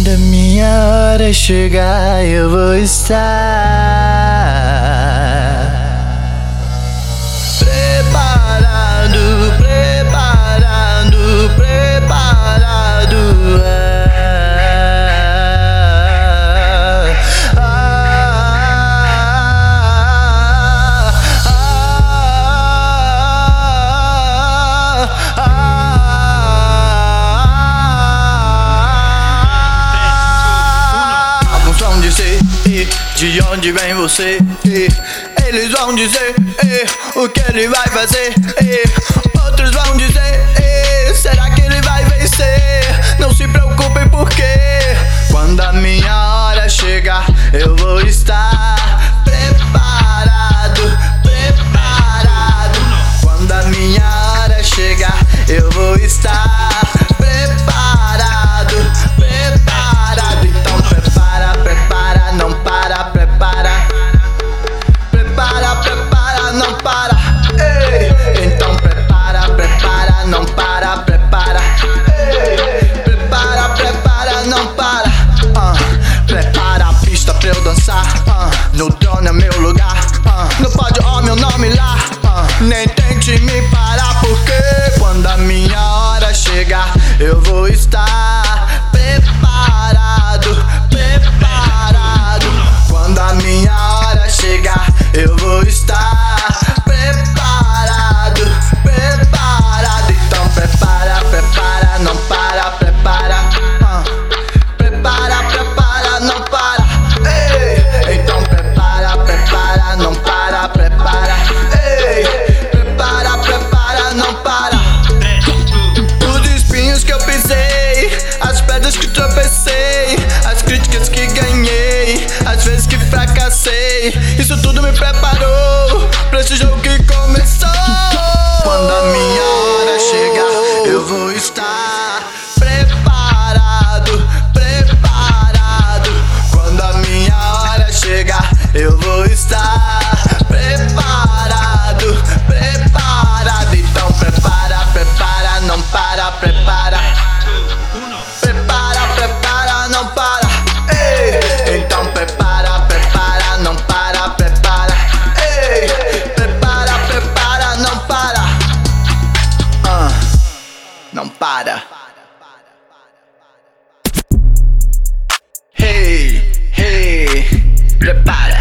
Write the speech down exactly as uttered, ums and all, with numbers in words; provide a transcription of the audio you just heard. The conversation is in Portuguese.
Quando a minha hora chegar, eu vou estar preparado, preparado, preparado. Ah, ah, ah, ah, Alguns vão dizer, de onde vem você? Eles vão dizer, o que ele vai fazer? Outros vão dizer, será que ele vai vencer? Não se preocupem porque quando a minha hora chegar, eu vou estar preparado, preparado. Quando a minha hora chegar, eu vou estar preparado, preparado. Então prepara, prepara, não para, prepara. Prepara, prepara, não para. Ei. Então prepara, prepara, não para, prepara. Ei. Prepara, prepara, não para. uh. Prepara a pista pra eu dançar. uh. No trono é meu lugar. uh. No pódio, ó meu nome lá. uh. Nem tente me parar, porque quando a minha hora chegar, eu vou estar preparado, preparado. Quando a minha hora chegar, eu vou estar preparado, preparado. Então prepara, prepara, não para, prepara. uh. Prepara, prepara, não para. Ei. Então prepara, prepara, não para, prepara. Ei. Prepara, prepara, não para. Os espinhos que eu pisei, as pedras que tropecei, as críticas que ganhei, as vezes que fracassei, isso tudo me preparou pra esse jogo que começou. Quando a minha hora chegar, eu vou estar preparado, preparado. Quando a minha hora chegar, eu vou estar preparado, preparado. Então prepara, prepara, não para, prepara. Prepara, prepara, não para. Ei. Então prepara, prepara, não para, prepara. Ei. Prepara, prepara, não para. uh. Não para. Hey, hey, prepara.